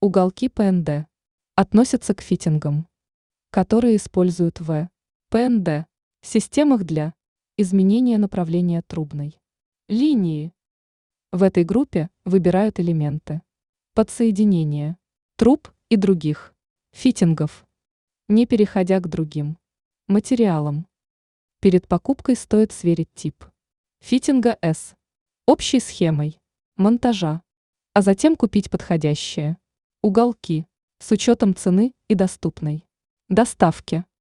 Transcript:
Уголки ПНД относятся к фитингам, которые используют в ПНД системах для изменения направления трубной линии. В этой группе выбирают элементы подсоединения труб и других фитингов, не переходя к другим материалам. Перед покупкой стоит сверить тип фитинга с общей схемой монтажа, а затем купить подходящие уголки с учетом цены и доступной доставки.